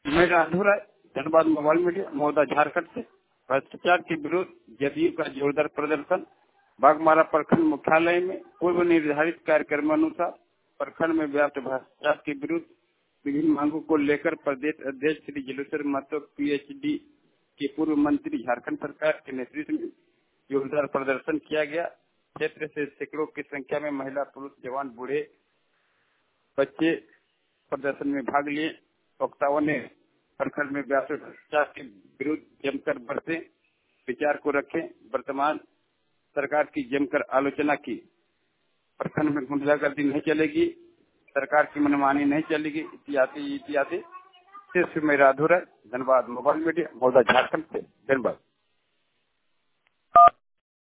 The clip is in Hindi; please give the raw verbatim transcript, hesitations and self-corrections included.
मेरा अधूरा धन्यवाद। मोबाइल मीडिया महोदय झारखंड से भ्रष्टाचार के विरुद्ध जदयू का जोरदार प्रदर्शन। बागमारा प्रखंड मुख्यालय में पूर्व निर्धारित कार्यक्रम अनुसार प्रखंड में व्याप्त भ्रष्टाचार के विरुद्ध विभिन्न मांगों को लेकर प्रदेश अध्यक्ष श्री जलेश्वर महतो पीएचडी के पूर्व मंत्री झारखंड सरकार के नेतृत्व में जोरदार प्रदर्शन किया गया। क्षेत्र से सैकड़ों की संख्या में महिला, पुरुष, जवान, बूढ़े, बच्चे प्रदर्शन में भाग लिए। वक्ताओं ने प्रखंड में व्याप्त भ्रष्टाचार के विरुद्ध जमकर बरसे विचार को रखे। वर्तमान सरकार की जमकर आलोचना की। प्रखंड में गुंडागर्दी नहीं चलेगी, सरकार की मनमानी नहीं चलेगी, इत्यादि इत्यादि। सिर्फ मेरा अधूरा धन्यवाद। मोबाइल मीडिया महोदय झारखंड से धन्यवाद।